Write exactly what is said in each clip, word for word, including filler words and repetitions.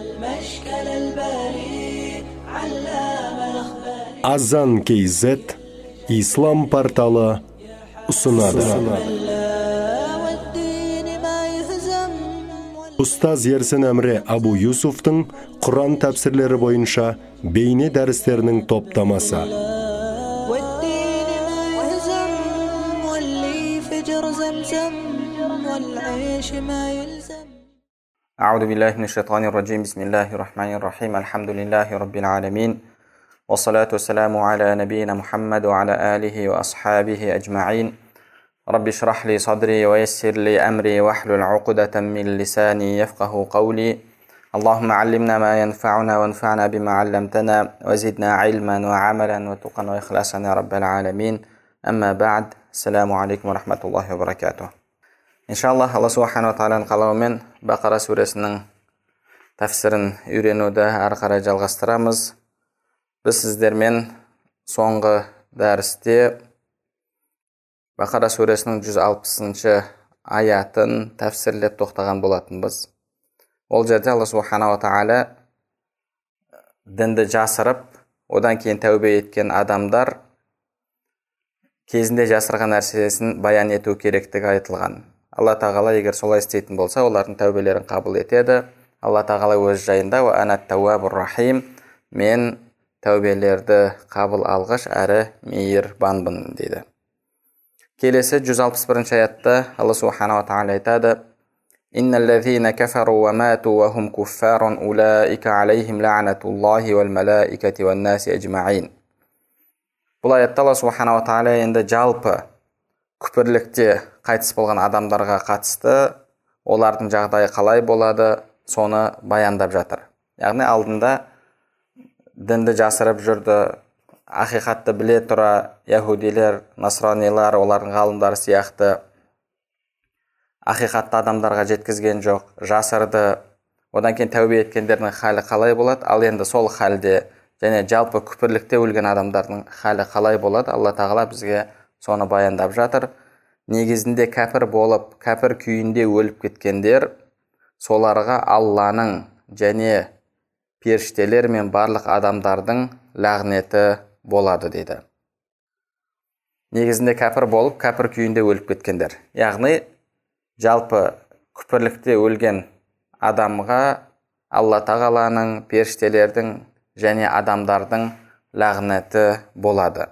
Азан кз Ислам порталы ұсынады. Ұстаз Ерсін Әмре Абу Юсуфтың Құран тәпсірлері бойынша бейне дәрістерінің топтамасы. أعوذ بالله من الشيطان الرجيم بسم الله الرحمن الرحيم الحمد لله رب العالمين والصلاة والسلام على نبينا محمد وعلى آله وأصحابه أجمعين رب اشرح لي صدري ويسر لي أمري واحلل عقدة من لساني يفقه قولي اللهم علمنا ما ينفعنا وانفعنا بما علمتنا وزدنا علما وعملا وتقا وإخلاصا يا رب العالمين أما بعد السلام عليكم ورحمة الله وبركاته. Иншаллах, Алла Субхану ва Тағаланың қалауымен Бақара сүресінің тәфсірін үйренуді ары қарай жалғастырамыз. Біз сіздермен соңғы дәрісте Бақара сүресінің жүз алпысыншы аятын тәфсірлеп тоқтаған болатынбыз. Ол жерде Алла Субхану ва Тағала дінді жасырып, одан кейін тәубе еткен адамдар кезінде жасырған нәрсесін баян ету керектігі айтылған. Алла Тағала егер солай істейтін болса, олардың тәубелерін қабыл етеді. Алла Тағала өз жайында «Ва ана тауабур рахим» мен тәубелерді қабыл алғыш әрі мейірбанмын дейді. Келесі жүз алпыс бірінші аятта Алла Субхану ва Тағала айтады: «Инналлазина кафару ва мату ва хум куффарун улаика алейхим ла'натуллахи вал малаикати ван наси аджмаин». Бұл аятта Алла Субхану ва Тағала енді жалпы күпірлікте қайтыс болған адамдарға қатысты олардың жағдайы қалай болады, соны баяндап жатыр. Яғни алдында дінді жасырып жүрді, ақиқатты біле тұра яһудилер, насранилар, олардың ғалымдары сияқты ақиқатты адамдарға жеткізген жоқ, жасырды. Одан кейін тәубе еткендердің халі қалай болады? Ал енді сол халде және жалпы күпірлікте өлген адамдардың халі қалай болады? Алла Тағала бізге соны баяндап жатыр. Негізінде кәпір болып, кәпір күйінде өліп кеткендер, соларға Алланың және періштелер мен барлық адамдардың лағнеті болады дейді. Негізінде кәпір болып, кәпір күйінде өліп кеткендер. Яғни, жалпы күпірлікте өлген адамға Алла Тағаланың, періштелердің және адамдардың лағнеті болады.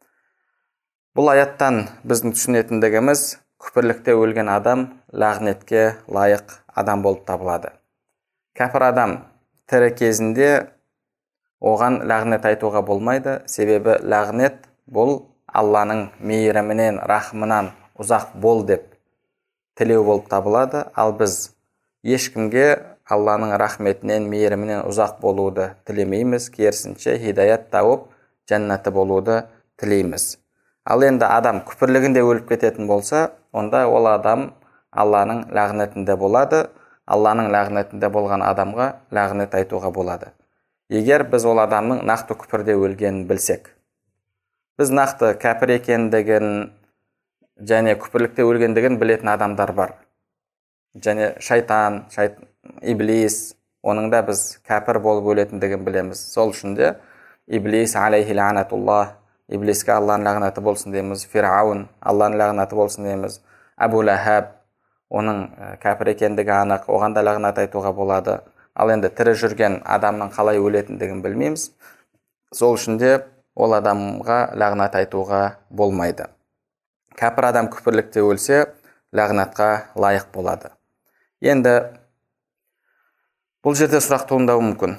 Бұл аяттан біздің түсінетіндігіміз, күпірлікте өлген адам лағнетке лайық адам болып табылады. Кәпір адам тірі кезінде оған лағнет айтуға болмайды, себебі лағнет бұл Алланың мейірімінен, рахымынан ұзақ бол деп тілеу болып табылады. Ал біз ешкімге Алланың рахметінен, мейірімінен ұзақ болуды тілемейміз, керісінше хидаят тауып, жәннаты болуды тілейміз. Ал енді адам күпірлігінде өліп кететін болса, онда ол адам Алланың лағнетінде болады. Алланың лағнетінде болған адамға лағнет айтуға болады. Егер біз ол адамның нақты күпірде өлгенін білсек, біз нақты кәпір екендігін және күпірлікте өлгендігін білетін адамдар бар. Және шайтан, шайт, иблис, оның да біз кәпір болып өлетіндігін білеміз. Сол үшін де иблис алейхи ла'натуллах, Иблиске Алланың лағнаты болсын дейміз. Фираун, Алланың лағнаты болсын дейміз. Абу Лахаб, оның кәпір екендігі анық, оған да лағнат айтуға болады. Ал енді тірі жүрген адамның қалай өлетіндігін білмейміз. Сол үшін де ол адамға лағнат айтуға болмайды. Кәпір адам күпірлікте өлсе, лағнатқа лайық болады. Енді бұл жерде сұрақ туындауы мүмкін.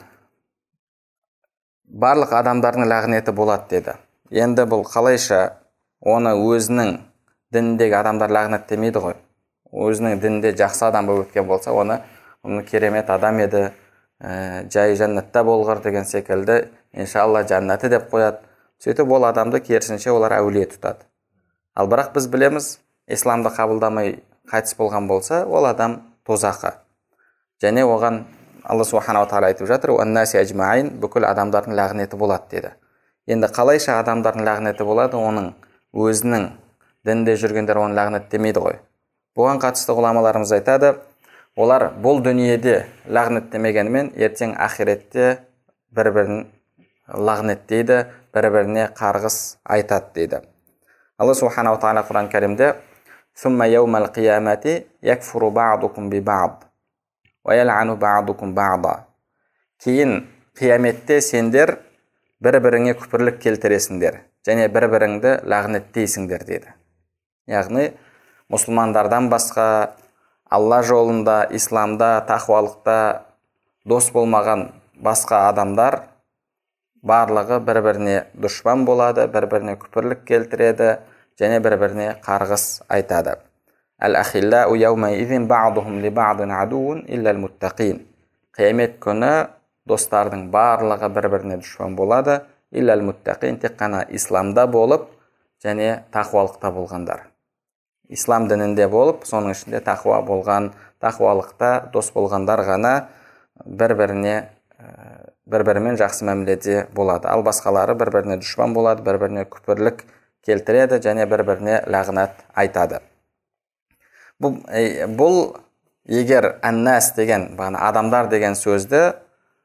Барлық адамдардың лағнеті болады деді. Енді бұл қалайша оны өзінің дініндегі адамдар лағнет демейді ғой. Өзінің дінінде жақсы адам болып өткен болса, оны, оны керемет адам еді, ә, жай жәннатта болғыр деген секілді, иншалла жәннаты деп қояды. Сөйтіп ол адамды керісінше олар әулие тұтады. Ал бірақ біз білеміз, исламды қабылдамай қайтыс болған болса, ол адам тозақы. Және оған Алла Субхану ва Тағала айтып жатыр: «Уан наси аджмаин», бүкіл адамдардың лағнеті болады деді. Енді қалайша адамдардың лағнеті болады? Оның өзінің дінде жүргендер оның лағнет демейді ғой. Бұған қатысты ғұламаларымыз айтады: олар бұл дүниеде лағнеттемегенімен ертең ақиретте бір-бірін лағнеттейді, бір-біріне қарғыс айтады дейді. Алла субханаху тағала Құран кәрімде «Сумма яумал қиямати якфуру баъдукум би баъд ва ял'ану баъдукум баъда». Кейін қияметте сендер бір-біріңе күпірлік келтіресіңдер және бір-біріңді лағнеттейсіңдер дейді. Яғни мұсылмандардан басқа Алла жолында, исламда, тақуалықта дос болмаған басқа адамдар барлығы бір-біріне дұшпан болады, бір-біріне күпірлік келтіреді және бір-біріне қарғыс айтады. Әл-ахиллау яумаизин баъдухум ли баъдин адуун иллал муттақин. Қиямет күні достардың барлығы бір-біріне дұшпан болады, иллал муттақин, тек қана исламда болып және тақуалықта болғандар. Ислам дінінде болып, соның ішінде тақуа болған, тақуалықта дос болғандар ғана бір-біріне бір-бірімен жақсы мәміледе болады. Ал басқалары бір-біріне дұшпан болады, бір-біріне күпірлік келтіреді және бір-біріне лағнат айтады. Бұл, бұл егер әннәс деген, адамдар деген сөзді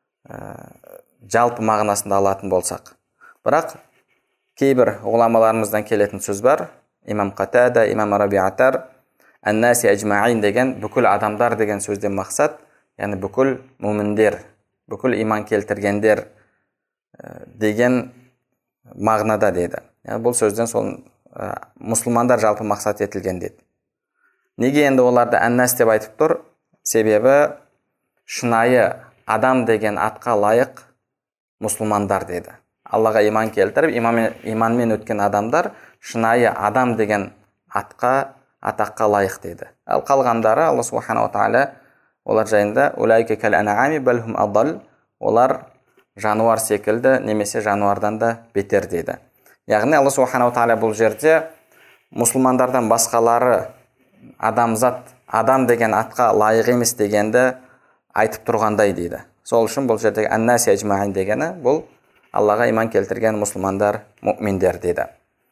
жалпы мағынасында алатын болсақ. Бірақ кейбір ғұламаларымыздан келетін сөз бар. Имам Қатада, имам Рабиатар, әннәси әжмаин деген бүкіл адамдар деген сөзден мақсат, яғни бүкіл мүміндер, бүкіл иман келтіргендер деген мағынада деді. Бұл сөзден сол мұсылмандар жалпы мақсат етілген деді. Неге енді оларды әннәс деп айтып тұр? Себебі шынайы адам деген атқа лайық мұсылмандар деді. Аллаға иман келтіріп, иманмен өткен адамдар шынайы адам деген атқа, атаққа лайық деді. Ал қалғандары Алла субханаху тағала олар жайында улайка кал ан'ами бал хум адалл, олар жануар секілді немесе жануардан да бетер деді. Яғни Алла субханаху тағала бұл жерде мұсылмандардан басқалары адамзат, адам деген атқа лайық емес дегенді айтып тұрғандай дейді. Сол үшін бұл жердегі әннәси әжмаин дегені бұл Аллаға иман келтірген мұсылмандар, мұъминдер деді.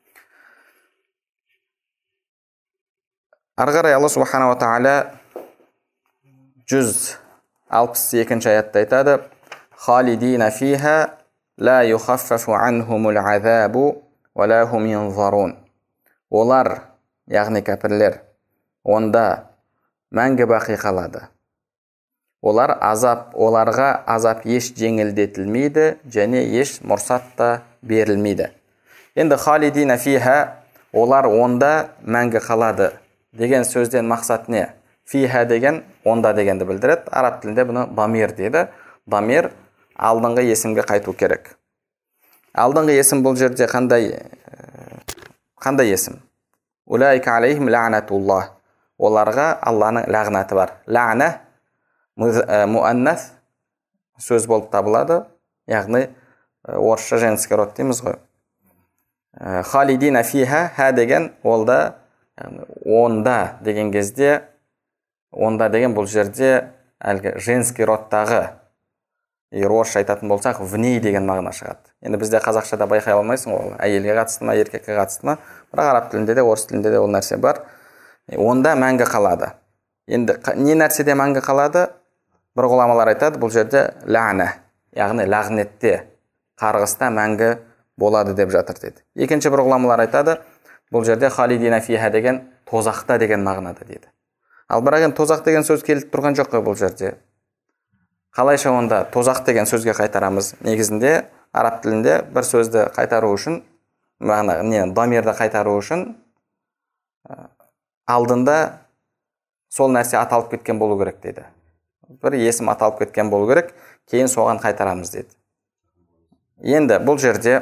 Арғарай Алла субханаху тағала жүз алпыс екінші аятта айтады: «Халидина фиха ла юхаффафу анхумул азабу ва ла хум юнзарун». Олар, яғни кәпірлер, онда мәңгі бақи қалады. Олар азап, оларға азап еш жеңілдетілмейді және еш мұрсат та берілмейді. Енді халидина фиха, олар онда мәңгі қалады деген сөзден мақсат не? Фиха деген онда дегенді білдіреді. Араб тілінде бұны дамир дейді. Дамир алдыңғы есімге қайту керек. Алдыңғы есім бұл жерде қандай қандай есім? Улайка алейхим ла'натуллах. Оларға Алланың лағнаты бар. Ла'на муаннас сөз болып табылады, яғни орысша женский род дейміз ғой. Халидина фиха, ха деген олда, онда деген кезде, онда деген бұл жерде әлгі женский родтағы, егер орысша айтатын болсақ, вни деген мағына шығады. Енді бізде қазақшада байқай алмайсың ол, әйелге қатысты ма, еркекке қатысты ма, бірақ араб тілінде де, орыс тілінде де ол нәрсе бар. Онда мәңгі қалады. Енді не нәрседе мәңгі қалады? Бір ғұламалар айтады, бұл жерде ләна, яғни лағнетте, қарғыста мәңгі болады деп жатыр деді. Екінші бір ғұламалар айтады, бұл жерде халидина фиха деген тозақта деген мағынада дейді. Ал бірақ тозақ деген сөз келіп тұрған жоқ қой бұл жерде. Қалайша онда тозақ деген сөзге қайтарамыз? Негізінде араб тілінде бір сөзді қайтару үшін, мағына не дамирді қайтару үшін алдында сол нәрсе аталып кеткен болу керек дейді. Бір есім аталып кеткен болу керек, кейін соған қайтарамыз деді. Енді бұл жерде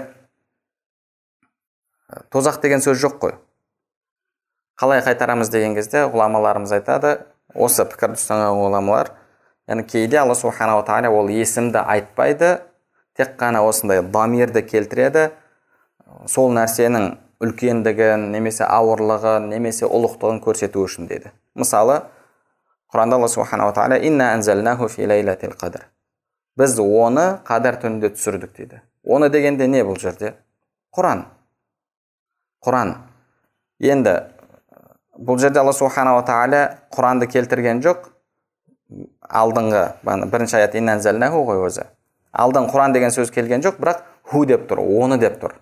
тозақ деген сөз жоқ қой. Қалай қайтарамыз деген кезде ғұламаларымыз айтады, осы пікірді ұстанған ғұламалар, яғни кейде Алла субханаху тағала ол есімді айтпайды, тек қана осындай дамирді келтіреді, сол нәрсенің үлкендігін, немесе ауырлығын, немесе ұлықтығын көрсету үшін деді. Мысалы, Құранда Алла субханаху тағала инна анзалнаху фи лайлатил қадр. Біз оны қадір түнінде түсірдік дейді. Оны дегенде не бұл жерде? Құран. Құран. Енді бұл жерде Алла субханаху тағала Құранды келтірген жоқ, алдыңғы бірінші аят иннанзалнаху ғой өзі. Алдың Құран деген сөз келген жоқ, бірақ ху деп тұр, оны деп тұр.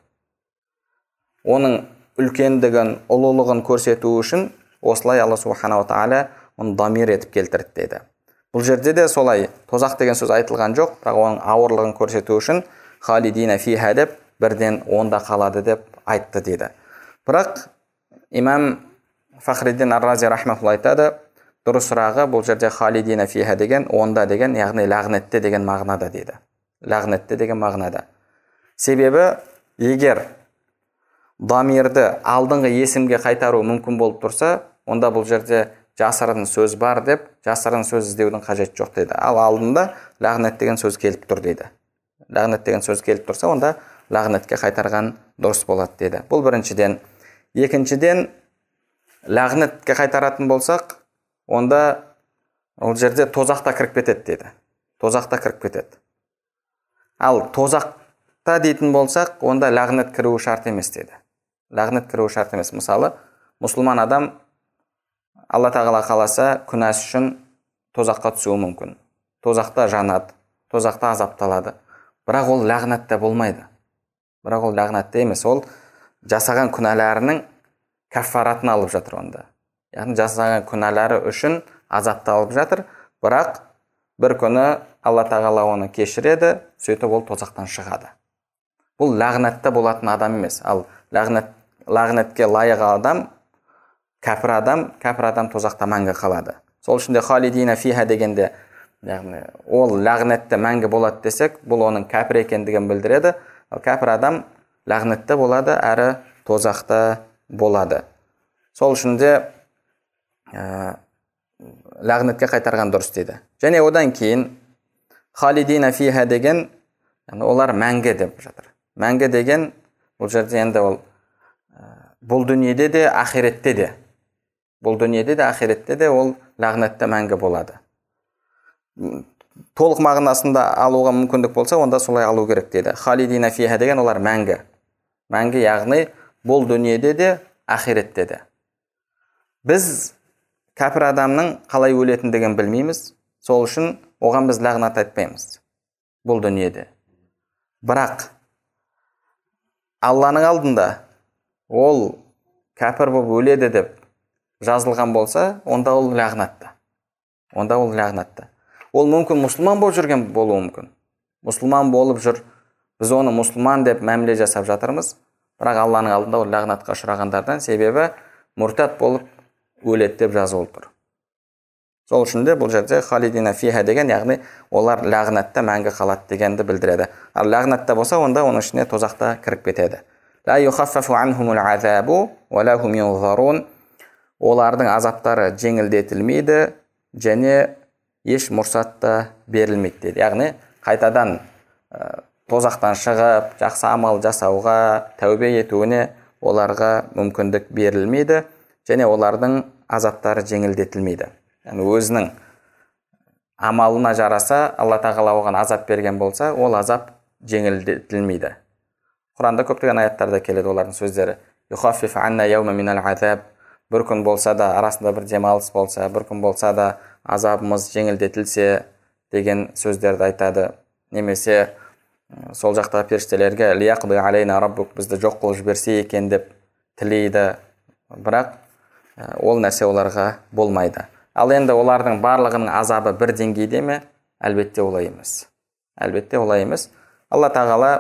Оның үлкендігін, ұлылығын көрсету үшін осылай Алла субханала тағала оны дамир етіп келтірді дейді. Бұл жерде де солай тозақ деген сөз айтылған жоқ, бірақ оның ауырлығын көрсету үшін халидина фиха деп бірден онда қалады деп айтты дейді. Бірақ имам Фахриддин Ар-Рази рахматуллах айтады, дұрысырағы бұл жерде халидина фиха деген онда деген, яғни лағнетте деген мағынада дейді. Лағнетте деген мағынада. Себебі егер дамирді алдыңғы есімге қайтару мүмкін болып тұрса, онда бұл жерде жасырын сөз бар деп, жасырын сөз іздеудің қажеті жоқ дейді. Ал алдында лағнет деген сөз келіп тұр дейді. Лағнет деген сөз келіп тұрса, онда лағнетке қайтарған дұрыс болады дейді. Бұл біріншіден. Екіншіден, лағнетке қайтаратын болсақ, онда ол жерде тозақта кіріп кетеді дейді. Тозақта кіріп кетеді. Ал тозақта дейтін болсақ, онда лағнет кіруі шарт емес дейді. Лағнет кіруі шарт емес. Мысалы, мұсылман адам Алла тағала қаласа күнәсі үшін тозаққа түсуі мүмкін. Тозақта жанады, тозақта азапталады. Бірақ ол лағнатта болмайды. Бірақ ол лағнатта емес. Ол жасаған күнәларының каффаратын алып жатыр онда. Яғни жасаған күнәлары үшін азапталып жатыр, бірақ бір күні Алла тағала оны кешіреді, сөйтіп ол тозақтан шығады. Бұл лағнатта болатын адам емес. Ал лағнат, лағнатке лайық адам, кәпір адам, кәпір адам тозақта мәңгі қалады. Сол үшін де халидина фиха дегенде, яғни ол лағнатта мәңгі болады десек, бұл оның кәпір екендігін білдіреді. Ал кәпір адам лағнатта болады, әрі тозақта болады. Сол үшін де ә, лағнетке қайтарған дұрыс дейді. Және одан кейін халидина фиха деген, олар мәңгі деп жатыр. Мәңгі деген, бұл жерде енді ол бұл дүниеде де, ақиретте де. Бұл дүниеде де, ақиретте де ол лағнетте мәңгі болады. Толық мағынасында алуға мүмкіндік болса, онда солай алу керек дейді. Халидина фиха деген олар мәңгі. Мәңгі, яғни бұл дүниеде де, ақиретте де. Біз кәпір адамның қалай өлетіндігін білмейміз. Сол үшін оған біз лағнат айтпаймыз бұл дүниеде. Бірақ Алланың алдында ол кәпір болып өледі деп жазылған болса, онда ол лағнатта. Онда ол лағнатта. Ол мүмкін мұсылман болып жүрген болуы мүмкін. Мұсылман болып жүр, біз оны мұсылман деп мәміле жасап жатырмыз. Бірақ Алланың алдында ол лағнатқа ұшырағандардан, себебі мұртат болып өледі деп жазылып тұр. Сол үшін де бұл жерде халидина фиха деген, яғни олар лағнатта мәңгі қалады дегенді білдіреді. Ал лағнатта болса, онда оның ішіне тозақта кіріп кетеді. Ла юхаффафу анхумул азабу ва ла хум юнзарун. Олардың азаптары жеңілдетілмейді және еш мұрсатта берілмейді дейді. Яғни қайтадан ә, тозақтан шығып, жақсы амал жасауға, тәубе етуіне оларға мүмкіндік берілмейді және олардың азаптары жеңілдетілмейді. Яғни өзінің амалына жараса, Алла тағала оған азап берген болса, ол азап жеңілдетілмейді. Құранда көптеген аяттарда келеді олардың сөздері. Юхаффиф анна яума минал азаб. Бір күн болса да, арасында бір демалыс болса, бір күн болса да азабымыз жеңілдетілсе деген сөздерді айтады. Немесе сол жақта періштелерге лияқди алейна раббук, бізді жоқ қылып жіберсе екен деп тілейді. Бірақ ол нәрсе оларға болмайды. Ал енді олардың барлығының азабы бір деңгейде ме? Әлбетте олай емес. Әлбетте олай емес. Алла тағала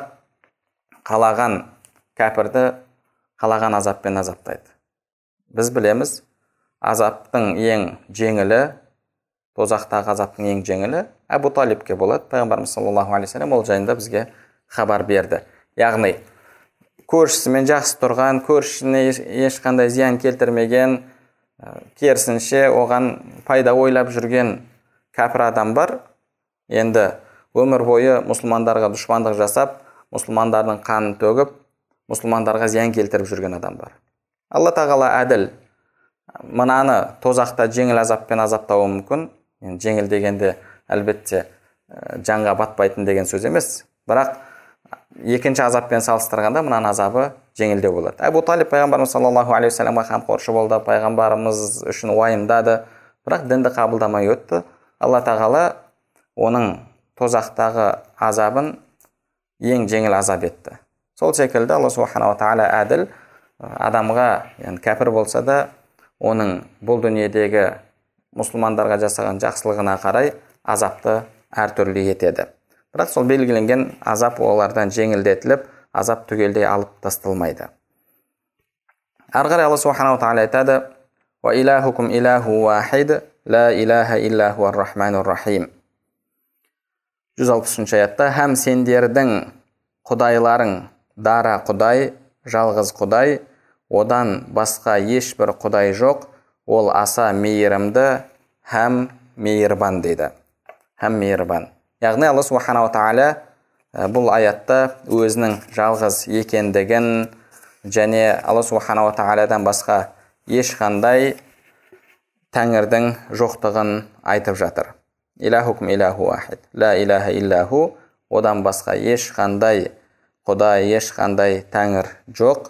қалаған кәпірді қалаған азаппен азаптайды. Біз білеміз, азаптың ең жеңілі, тозақтағы азаптың ең жеңілі Әбу Талибке болады. Пайғамбарымыз саллаллаху алейхи ва саллям ол жайында бізге хабар берді. Яғни көршісімен жақсы тұрған, көршісіне ешқандай зиян келтірмеген, керісінше оған пайда ойлап жүрген кәпір адам бар. Енді өмір бойы мұсылмандарға дұшпандық жасап, мұсылмандардың қанын төгіп, мұсылмандарға зиян келтіріп жүрген адам бар. Алла тағала әділ. Мынаны тозақта жеңіл азаппен азаптауы мүмкін. Жеңіл дегенде әлбетте жанға батпайтын деген сөз емес. Бірақ екінші азаппен салыстырғанда мынаның азабы жеңілдеу болады. Әбу Талиб пайғамбарымыз саллаллаху алейхи ва салламға қамқоршы болды, пайғамбарымыз үшін уайымдады, бірақ дінді қабылдамай өтті. Алла тағала оның тозақтағы азабын ең жеңіл азап етті. Сол секілді Алла субханала тағала әділ, адамға, яғни кәпір болса да, оның бұл дүниедегі мұсылмандарға жасаған жақсылығына қарай азапты әртүрлі етеді. Бірақ сол белгіленген азап олардан жеңілдетіліп, азап түгелдей алып тасталмайды. Ары қарай Алла субханала тағала айтады: «Ва илахукум илаху вахид, ла илаха илля хуар рахманур рахим». жүз алпысыншы аятта: «Һәм сендердің құдайларың дара құдай, жалғыз құдай, одан басқа ешбір құдай жоқ, ол аса мейірімді һәм мейірбан» дейді. Һәм мейірбан. Яғни Алла субханала тағала бұл аятта өзінің жалғыз екендігін және Алла субханала тағаладан басқа ешқандай тәңірдің жоқтығын айтып жатыр. Илахукум илаху вахид, ла илаха иллаху, одан басқа ешқандай құдай, ешқандай тәңір жоқ.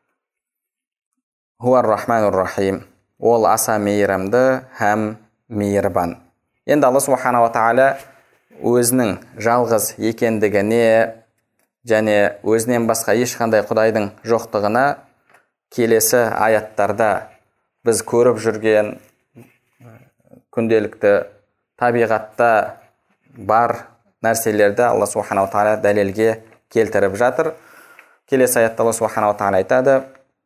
Хуар рахманур рахим, ол аса мейірімді һәм мейірбан. Енді Алла субханала тағала өзінің жалғыз екендігіне және өзінен басқа ешқандай құдайдың жоқтығына келесі аяттарда біз көріп жүрген күнделікті табиғатта бар нәрселерді Алла субханала тағала дәлелге келтіріп жатыр. Келесі аятта Алла субханала тағала айтады: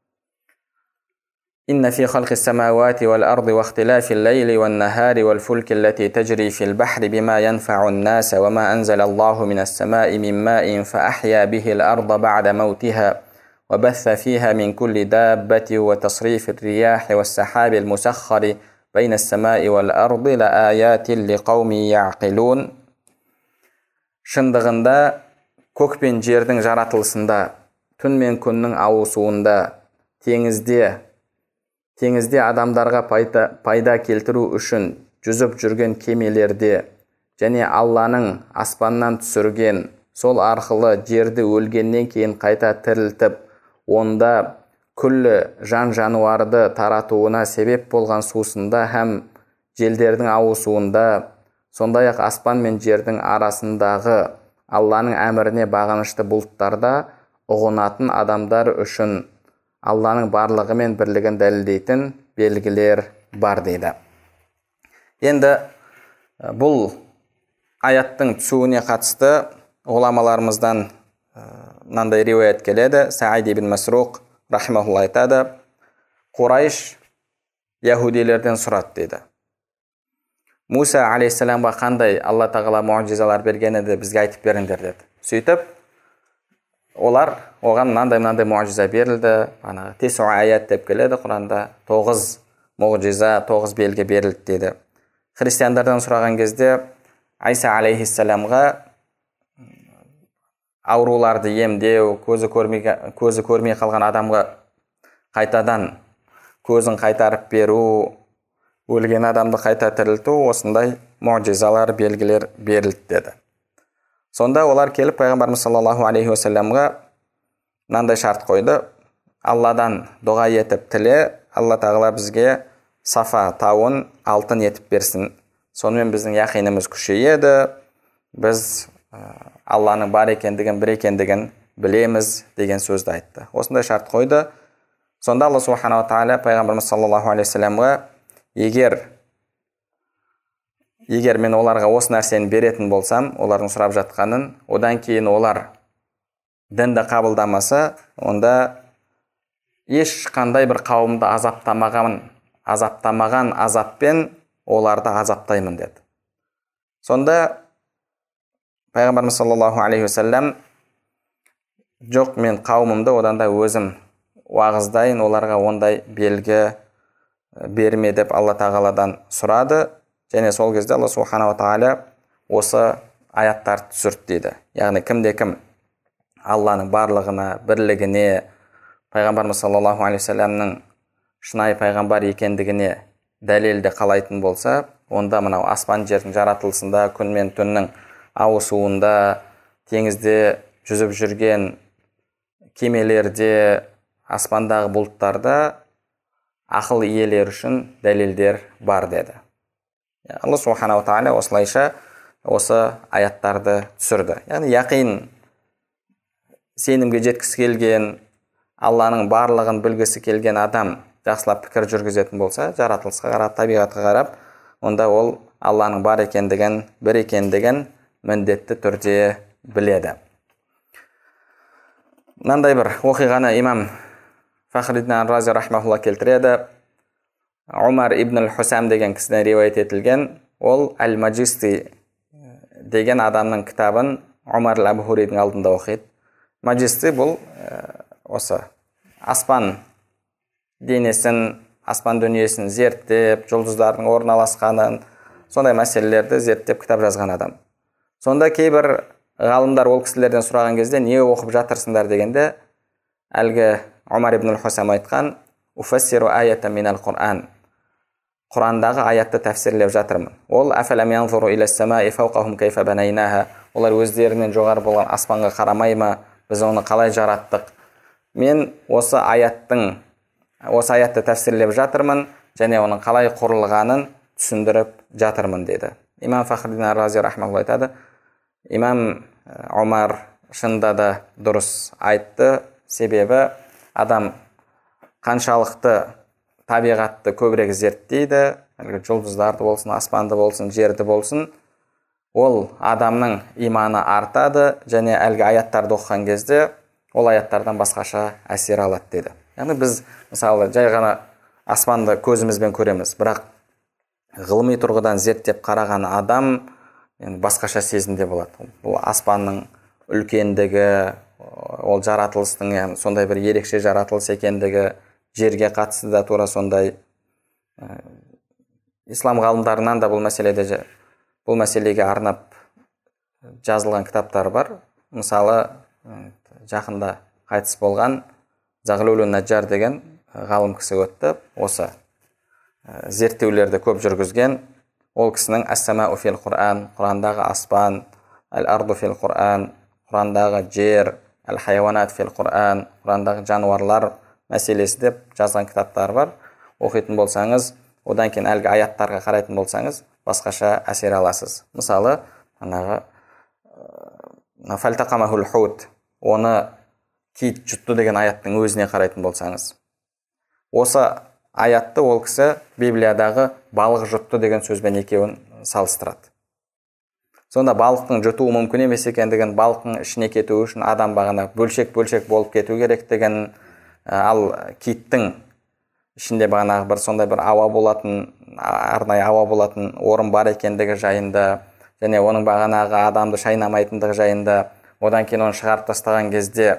«Инна фи халқис самауати вал арди ва ихтилафил лейли ван нахари вал фулки аллати тажри фил бахри бима янфаун наса ва ма анзала Аллаху минас самаи мин маин фа ахья бихил арда бa'да маутиха ва батха фиха мин кулли даббати ва тасрифир рияхи вас сахабил мусаххари بين السماء والأرض لآيات لقوم يعقلون». Шындығында көк пен жердің жаратылысында, түн мен күннің ауысуында, теңізде, теңізде адамдарға пайда, пайда келтіру үшін жүзіп жүрген кемелерде және Алланың аспаннан түсірген, сол арқылы жерді өлгеннен кейін қайта тірілтіп, онда күллі жан жануарды таратуына себеп болған сусында һәм желдердің ауысуында, сондай-ақ аспан мен жердің арасындағы Алланың әміріне бағынышты бұлттарда ұғынатын адамдар үшін Алланың барлығы мен бірлігін дәлелдейтін белгілер бар дейді. Енді бұл аяттың түсуіне қатысты ғұламаларымыздан мынандай риуаят келеді. Саид ибн Масруқ рахимахулла айтады: Құрайш яһудилерден сұрады дейді. Муса алейхиссаламға қандай Алла тағала муъжизалар берген еді, бізге айтып беріңдер деді. Сөйтіп, олар оған мынандай-мынандай муъжиза берілді. Ана тесу аят деп келеді Құранда, тоғыз муъжиза, тоғыз белгі берілді дейді. Христиандардан сұраған кезде Айса алейхиссаламға ауруларды емдеу, көзі көрмей, көзі көрмей қалған адамға қайтадан көзін қайтарып беру, өлген адамды қайта тірілту, осындай муъжизалар, белгілер берілді деді. Сонда олар келіп пайғамбарымыз саллаллаху алейхи уассаламға мынандай шарт қойды: Алладан дұға етіп тіле, Алла тағала бізге Сафа тауын алтын етіп берсін. Сонымен біздің яқиніміз күшейеді, біз Алланың бар екендігін, бір екендігін білеміз деген сөзді айтты. Осындай шарт қойды. Сонда Алла субханала тағала пайғамбарымыз саллаллаху алейхи уассаламға: егер егер мен оларға осы нәрсені беретін болсам, олардың сұрап жатқанын, одан кейін олар дінді қабылдамаса, онда ешқандай бір қауымды азаптамаған азаптамаған азаппен оларды азаптаймын деді. Сонда пайғамбарымыз саллаллаху алейхи уассалам: жоқ, мен қауымымды одан да өзім уағыздайын, оларға ондай белгі берме деп Алла тағаладан сұрады. Және сол кезде Алла субханала тағала осы аяттарды түсірді дейді. Яғни кімде кім Алланың барлығына, бірлігіне, пайғамбарымыз саллаллаху алейхи уассаламның шынайы пайғамбар екендігіне дәлелді қалайтын болса, онда мынау аспан жердің жаратылысында, күн мен түннің ауысуында, теңізде жүзіп жүрген кемелерде, аспандағы бұлттарда ақыл иелері үшін дәлелдер бар деді. Алла субханала тағала осылайша осы аяттарды түсірді. Яғни яқин, сенімге жеткісі келген, Алланың барлығын білгісі келген адам жақсылап пікір жүргізетін болса, жаратылысқа қарап, табиғатқа қарап, онда ол Алланың бар екендігін, бір екендігін міндетті түрде біледі. Мынандай бір оқиғаны имам Фахриддин ар-Рази рахмаулла келтіреді. Умар ибн аль-Хусам деген кісіден риуаят етілген, ол Әл-Маджисти деген адамның кітабын Умар аль-Абхуридің алдында оқиды. Маджисти бұл осы аспан денесін, аспан дүниесін зерттеп, жұлдыздардың орналасқанын, сондай мәселелерді зерттеп кітап жазған адам. Сонда кейбір ғалымдар ол кісілерден сұраған кезде, не оқып жатырсыңдар дегенде, әлгі Умар ибн аль-Хусам айтқан, уфассиру аята минал Құран. Құрандағы аятты тәфсирлеп жатырмын. Ол афалам янзуру иля самаи фауқахум кайфа банайнаха. Олар өздерінен жоғары болған аспанға қарамай ма, біз оны қалай жараттық? Мен осы аяттың, осы аятты тәфсирлеп жатырмын, және оның қалай құрылғанын түсіндіріп жатырмын деді. Имам Фахриддин ар-Рази рахмаулла айтады, имам Умар шынында да дұрыс айтты, себебі адам қаншалықты табиғатты көбірек зерттейді, жұлдыздарды болсын, аспанды болсын, жерді болсын, ол адамның иманы артады, және әлгі аяттарды оқыған кезде ол аяттардан басқаша әсер алады деді. Яғни біз мысалы жай ғана аспанды көзімізбен көреміз, бірақ ғылыми тұрғыдан зерттеп қараған адам басқаша сезімде болады. Бұл аспанның үлкендігі, ол жаратылыстың сондай бір ерекше жаратылыс екендігі, жерге қатысты да тура сондай. Ислам ғалымдарынан да бұл мәселеде бұл мәселеге арнап жазылған кітаптар бар. Мысалы, жақында қайтыс болған Зағлулун Наджар деген ғалым кісі өтті. Осы зерттеулерді көп жүргізген. Ол кісінің Ас-самау фил Құран, Құрандағы аспан, Әл-арду фил Құран, Құрандағы жер, Әл-хайуанат фил Құран, Құрандағы жануарлар мәселесі деп жазған кітаптар бар. Оқитын болсаңыз, одан кейін әлгі аяттарға қарайтын болсаңыз, басқаша әсер аласыз. Мысалы, анағы фальтақамахул хут, оны кит жұтты деген аяттың өзіне қарайтын болсаңыз. Осы аятты ол кісі Библиядағы балық жұтты деген сөзбен екеуін салыстырады. Сонда балықтың жұтуы мүмкін емес екендігін, балықтың ішіне кету үшін адам бағана бөлшек-бөлшек болып кету керектігін, ал киттің ішінде бағанағы бір сондай бір ауа болатын, арнайы ауа болатын орын бар екендігі жайында, және оның бағанағы адамды шайнамайтындығы жайында, одан кейін оны шығарып тастаған кезде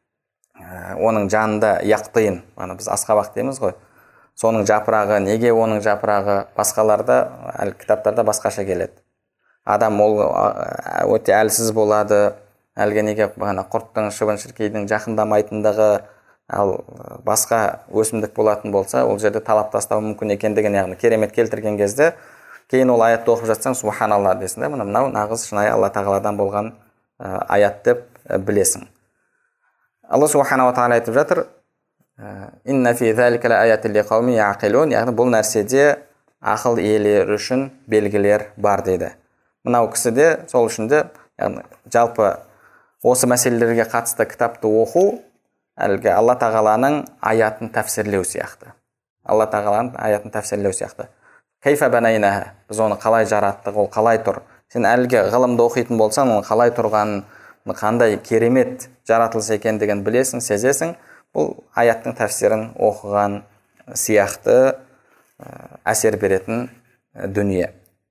оның жанында яқтыйын, біз асқабақ дейміз ғой, соның жапырағы, неге оның жапырағы басқаларда, әл кітаптарда басқаша келеді. Адам ол өте әлсіз болады, әлге неге бағана құрттың, шыбын-шіркейдің жақындамайтындығы, ал басқа өсімдік болатын болса, ол жерде талап тастау мүмкін екендігін, яғни керемет келтірген кезде, кейін ол аятты оқып жатсаң, субханалла десің де, мынау нағыз шынайы Алла тағаладан болған аят деп білесің. Алла субханала тағала айтып жатыр, инна фи залика лааятин лиқауми яқилун, яғни бұл нәрседе ақыл иелері үшін белгілер бар дейді. Мынау кісіде сол үшін де, яғни жалпы осы мәселелерге қатысты кітапты оқу, әлгі Алла тағаланың аятын тәфсирлеу сияқты. Алла тағаланың аятын тәфсирлеу сияқты. Кайфа банайнаха, біз оны қалай жараттық, ол қалай тұр. Сен әлгі ғылымды оқитын болсаң, оның қалай тұрғанын, қандай керемет жаратылыс екендігін білесің, сезесің. Бұл аяттың тәфсирін оқыған сияқты әсер беретін дүние.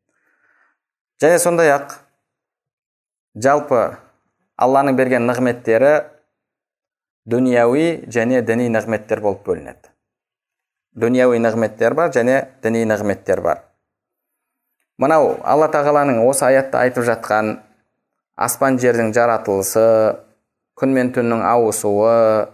Және сондай ақ жалпы Алланың берген нығметтері дүнияуи және діни нығметтер болып бөлінеді. Дүнияуи нығметтер бар және діни нығметтер бар. Мынау Алла тағаланың осы аятта айтып жатқан аспан жердің жаратылысы, күн мен түннің ауысуы,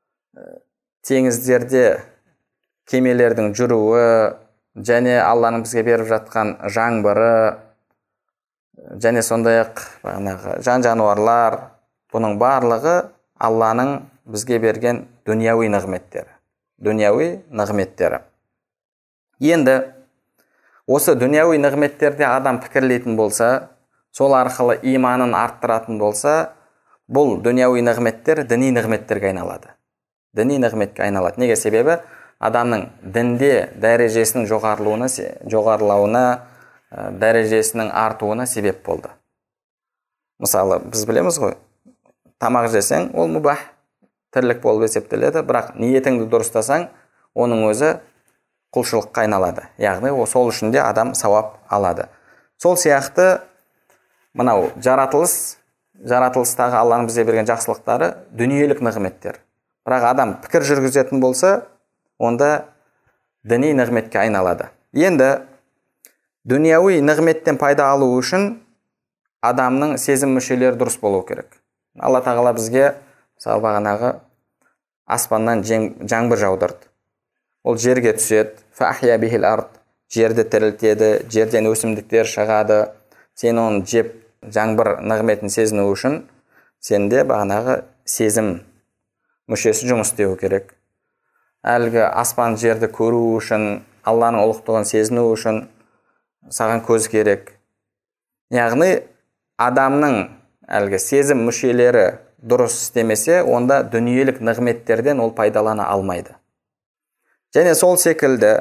теңіздерде кемелердің жүруі, және Алланың бізге беріп жатқан жаңбыры, және сондай-ақ жан жануарлар, бұның барлығы Алланың бізге берген дүнияуи нығметтері. Дүнияуи нығметтері. Енді осы дүнияуи нығметтерде адам пікірлейтін болса, сол арқылы иманын арттыратын болса, бұл дүнияуи нығметтер діни нығметтерге айналады. Діни нығметке айналады. Неге? Себебі адамның дінде дәрежесінің жоғарылауына, жоғарылауына, дәрежесінің артуына себеп болды. Мысалы, біз білеміз ғой, тамақ жесең, ол мұбах, тірлік болып есептеледі, бірақ ниетіңді дұрыстасаң, оның өзі құлшылыққа айналады. Яғни, сол үшін де адам сауап алады. Сол сияқты мынау жаратылыс, жаратылыстағы Алланың бізге берген жақсылықтары дүниелік нығметтер. Бірақ адам пікір жүргізетін болса, онда діни нығметке айналады. Енді дүнияуи нығметтен пайда алу үшін адамның сезім мүшелері дұрыс болу керек. Алла тағала бізге мысалы бағанағы аспаннан жаңбыр жаудырды. Ол жерге түседі, фахия бихил ард, жерді тірілтеді, жерден өсімдіктер шығады. Сен оны жеп, жаңбыр нығметін сезіну үшін сенде бағанағы сезім мүшесі жұмыс істеу керек. Әлгі аспан жерді көру үшін, Алланың ұлықтығын сезіну үшін саған көз керек. Яғни адамның әлгі сезім мүшелері дұрыс істемесе, онда дүниелік нығметтерден ол пайдалана алмайды. Және сол секілді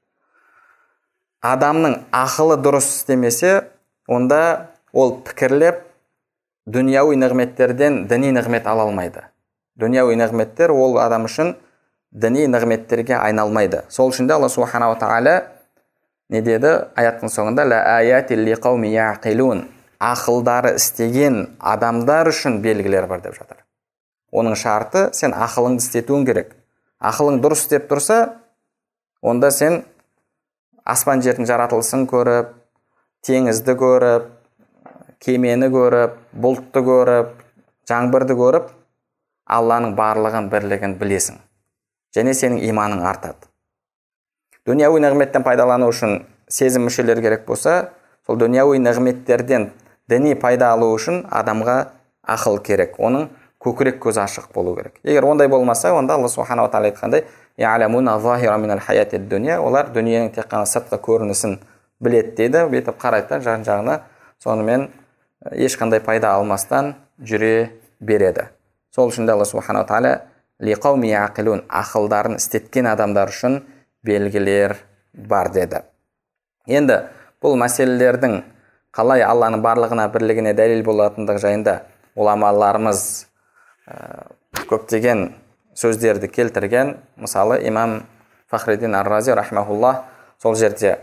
адамның ақылы дұрыс істемесе, онда ол пікірлеп дүнияуи нығметтерден діни нығмет ала алмайды. Дүнияуи нығметтер ол адам үшін діни нығметтерге айналмайды. Сол үшін де Алла субханала тағала не деді аяттың соңында? Ла аятил лиқауми яқилун. Ақылдары істеген адамдар үшін белгілер бар деп жатыр. Оның шарты сен ақылыңды істетуің керек. Ақылың дұрыс істеп тұрса, онда сен аспан жердің жаратылысын көріп, теңізді көріп, кемені көріп, бұлтты көріп, жаңбырды көріп, Алланың барлығын бірлігін білесің. Және сенің иманың артады. Дүнияуи нығметтен пайдалану үшін сезім мүшелері керек болса, сол дүнияуи нығметтерден діни пайда алу үшін адамға ақыл керек. Оның көкірек көзі ашық болу керек. Егер ондай болмаса, онда Алла субханала тағала айтқандай, я'ламуна захира минал хаятид дуния, олар дүниенің тек қана сыртқы көрінісін біледі дейді, бүйтіп қарайды жан-жағына, сонымен ешқандай пайда алмастан жүре береді. Сол үшін де Алла субханала тағала лиқауми яқилун, ақылдарын істеткен адамдар үшін белгілер бар деді. Енді бұл мәселелердің қалай Алланың барлығына бірлігіне дәлел болатындығы жайында ғұламаларымыз көптеген сөздерді келтірген. Мысалы, имам Фахриддин ар-Рази рахмахуллах сол жерде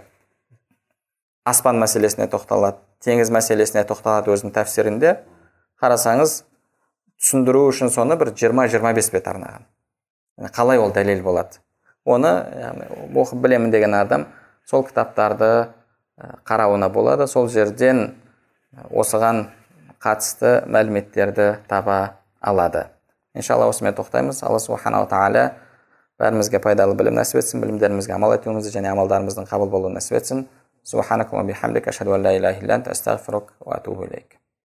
аспан мәселесіне тоқталады, теңіз мәселесіне тоқталады өзінің тәфсирінде. Қарасаңыз, түсіндіру үшін соны бір жиырма-жиырма бес бет арнаған. Қалай ол дәлел болады? Оны оқып білемін деген адам сол кітаптарды қарауына болады. Сол жерден осыған қатысты мәліметтерді таба алады. Иншалла осымен тоқтаймыз. Алла субханала тағала бәрімізге пайдалы білім нәсіп етсін, білімдерімізге амал етуімізді және амалдарымыздың қабыл болуын нәсіп етсін. Субханакаллахумма бихамдика, ашһаду ан ла илаха илля анта, астағфирука ва атубу илейк.